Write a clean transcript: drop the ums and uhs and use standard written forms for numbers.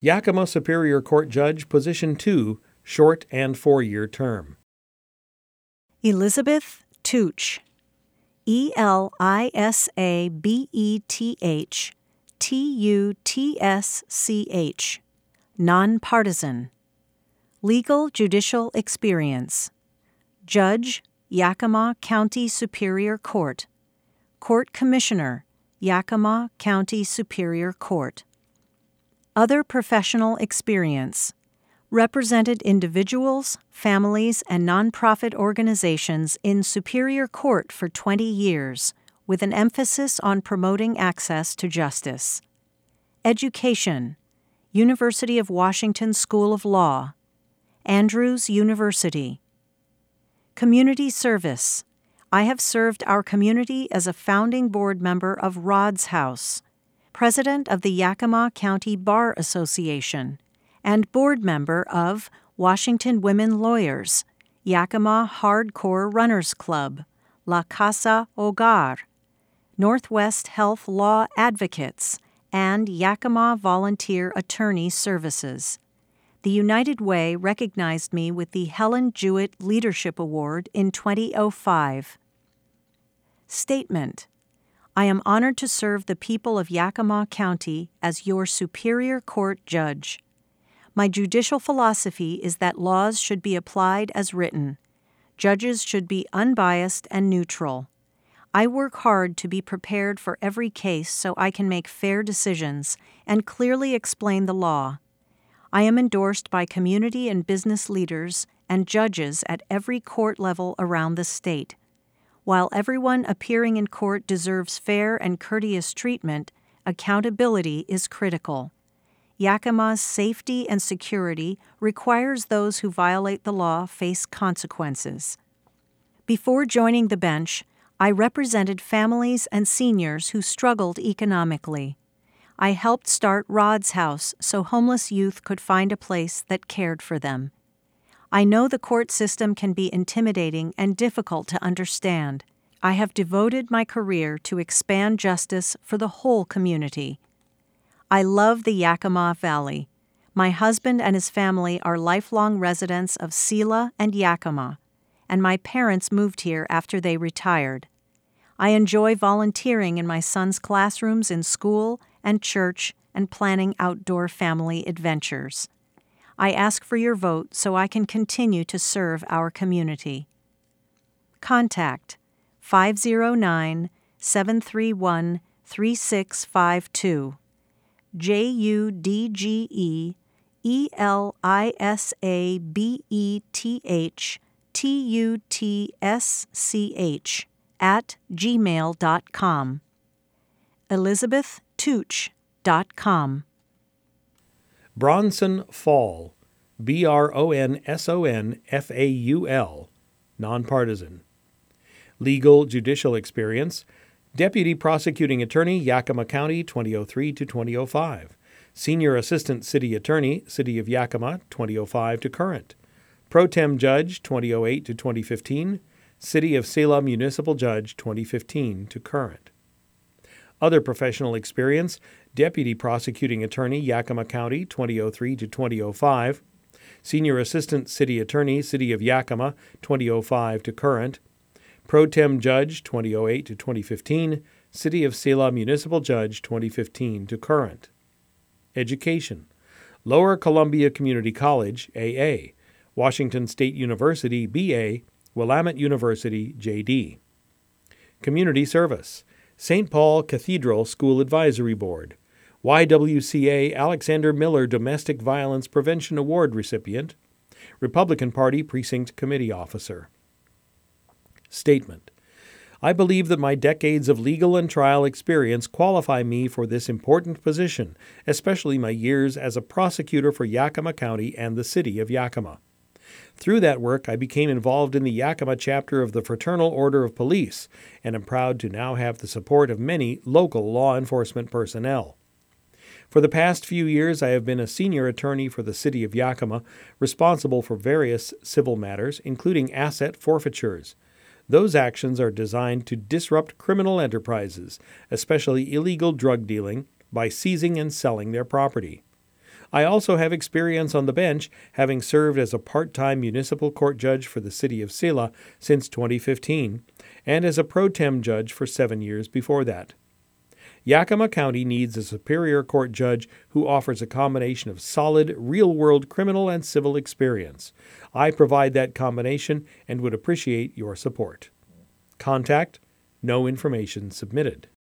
Yakima Superior Court Judge, Position 2, short and 4-year term. Elizabeth Tooch, Elisabeth Tuttsch, nonpartisan. Legal judicial experience. Judge, Yakima County Superior Court. Court Commissioner, Yakima County Superior Court. Other professional experience. Represented individuals, families, and nonprofit organizations in Superior Court for 20 years, with an emphasis on promoting access to justice. Education. University of Washington School of Law. Andrews University. Community service. I have served our community as a founding board member of Rod's House, president of the Yakima County Bar Association, and board member of Washington Women Lawyers, Yakima Hardcore Runners Club, La Casa Hogar, Northwest Health Law Advocates, and Yakima Volunteer Attorney Services. The United Way recognized me with the Helen Jewett Leadership Award in 2005. Statement. I am honored to serve the people of Yakima County as your Superior Court Judge. My judicial philosophy is that laws should be applied as written. Judges should be unbiased and neutral. I work hard to be prepared for every case so I can make fair decisions and clearly explain the law. I am endorsed by community and business leaders and judges at every court level around the state. While everyone appearing in court deserves fair and courteous treatment, accountability is critical. Yakima's safety and security requires those who violate the law face consequences. Before joining the bench, I represented families and seniors who struggled economically. I helped start Rod's House so homeless youth could find a place that cared for them. I know the court system can be intimidating and difficult to understand. I have devoted my career to expand justice for the whole community. I love the Yakima Valley. My husband and his family are lifelong residents of Selah and Yakima, and my parents moved here after they retired. I enjoy volunteering in my son's classrooms in school and church and planning outdoor family adventures. I ask for your vote so I can continue to serve our community. Contact 509-731-3652. JUDGELISABETTUTSCH@gmail.com. ElizabethTooch.com. Bronson Faul, BRONSONFAUL, nonpartisan. Legal judicial experience. Deputy Prosecuting Attorney, Yakima County, 2003 to 2005. Senior Assistant City Attorney, City of Yakima, 2005 to current. Pro Tem Judge, 2008 to 2015. City of Selah Municipal Judge, 2015 to current. Other professional experience. Deputy Prosecuting Attorney, Yakima County, 2003 to 2005. Senior Assistant City Attorney, City of Yakima, 2005 to current. Pro Tem Judge, 2008 to 2015, City of Selah Municipal Judge, 2015 to current. Education. Lower Columbia Community College, AA. Washington State University, BA. Willamette University, JD. Community service. St. Paul Cathedral School Advisory Board. YWCA Alexander Miller Domestic Violence Prevention Award recipient. Republican Party Precinct Committee Officer. Statement. I believe that my decades of legal and trial experience qualify me for this important position, especially my years as a prosecutor for Yakima County and the City of Yakima. Through that work, I became involved in the Yakima chapter of the Fraternal Order of Police, and am proud to now have the support of many local law enforcement personnel. For the past few years, I have been a senior attorney for the City of Yakima, responsible for various civil matters, including asset forfeitures. Those actions are designed to disrupt criminal enterprises, especially illegal drug dealing, by seizing and selling their property. I also have experience on the bench, having served as a part-time municipal court judge for the city of Sela since 2015, and as a pro tem judge for 7 years before that. Yakima County needs a Superior Court judge who offers a combination of solid, real-world criminal and civil experience. I provide that combination and would appreciate your support. Contact, no information submitted.